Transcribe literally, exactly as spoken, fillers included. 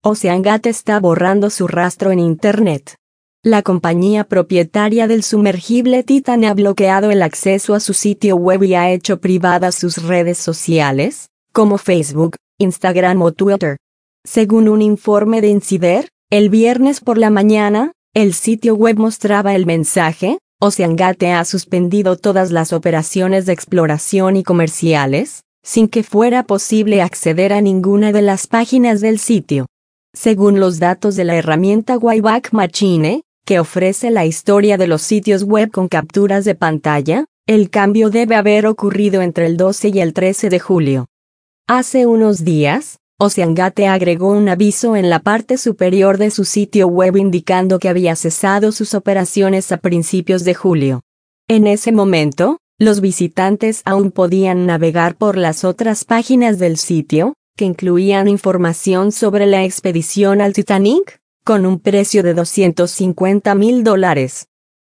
OceanGate está borrando su rastro en Internet. La compañía propietaria del sumergible Titan ha bloqueado el acceso a su sitio web y ha hecho privadas sus redes sociales, como Facebook, Instagram o Twitter. Según un informe de Insider, el viernes por la mañana, el sitio web mostraba el mensaje: OceanGate ha suspendido todas las operaciones de exploración y comerciales, sin que fuera posible acceder a ninguna de las páginas del sitio. Según los datos de la herramienta Wayback Machine, que ofrece la historia de los sitios web con capturas de pantalla, el cambio debe haber ocurrido entre el doce y el trece de julio. Hace unos días, OceanGate agregó un aviso en la parte superior de su sitio web indicando que había cesado sus operaciones a principios de julio. En ese momento, los visitantes aún podían navegar por las otras páginas del sitio, que incluían información sobre la expedición al Titanic, con un precio de doscientos cincuenta mil dólares.